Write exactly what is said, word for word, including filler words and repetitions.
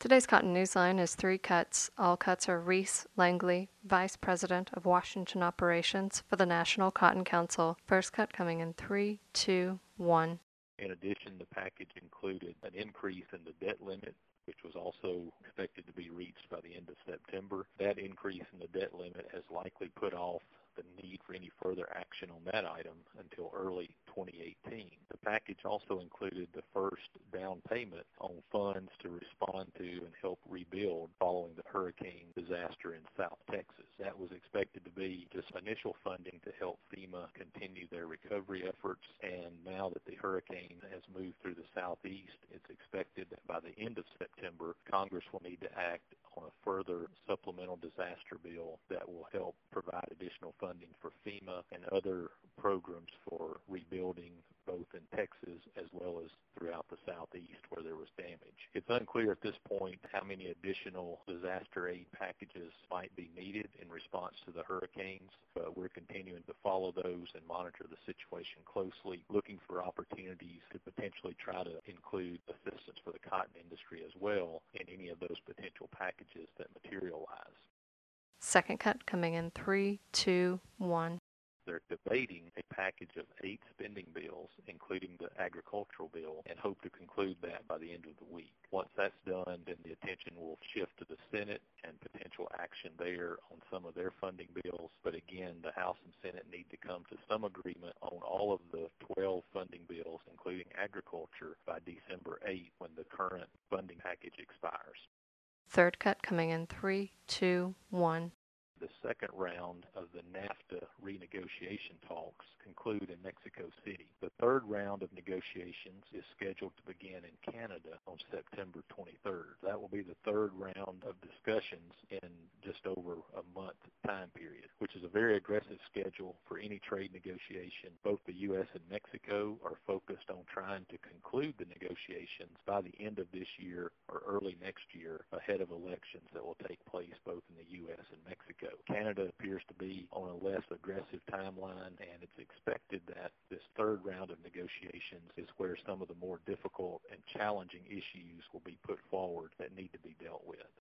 Today's Cotton Newsline is three cuts. All cuts are Reese Langley, Vice President of Washington Operations for the National Cotton Council. First cut coming in three, two, one. In addition, the package included an increase in the debt limit, which was also expected to be reached by the end of September. That increase in the debt limit has likely put off the need for any further action on that item until early twenty eighteen. The package also included the first down payment on funds to respond to and help rebuild following the hurricane disaster in South Texas. That was expected to be just initial funding to help FEMA continue their recovery efforts, and now that the hurricane has moved through the southeast, it's expected that by the end of September, Congress will need to act on a further supplemental disaster bill that will help provide additional funding for FEMA and other programs for rebuilding both in Texas as well as throughout the southeast where there was damage. It's unclear at this point how many additional disaster aid packages might be needed in response to the hurricanes, but we're continuing to follow those and monitor the situation closely, looking for opportunities to potentially try to include assistance for the cotton industry as well in any of those potential packages that materialize. Second cut coming in three, two, one. They're debating a package of eight spending bills, including the agricultural bill, and hope to conclude that by the end of the week. Once that's done, then the attention will shift to the Senate and potential action there on some of their funding bills. But again, the House and Senate need to come to some agreement on all of the twelve funding bills, including agriculture, by December eighth, when the current funding package expires. Third cut coming in three, two, one. The second round of the NAFTA renegotiation talks conclude in Mexico City. The third round of negotiations is scheduled to begin in Canada on September twenty-third. That will be the third round of discussions in just over a month time period, which is a very aggressive schedule for any trade negotiation. Both the U S and Mexico are focused on trying to conclude the negotiations by the end of this year or early next year, ahead of elections that will take place both in the U S and Mexico. Canada appears to be on a less aggressive timeline, and it's expected that this third round of negotiations is where some of the more difficult and challenging issues will be put forward that need to be dealt with.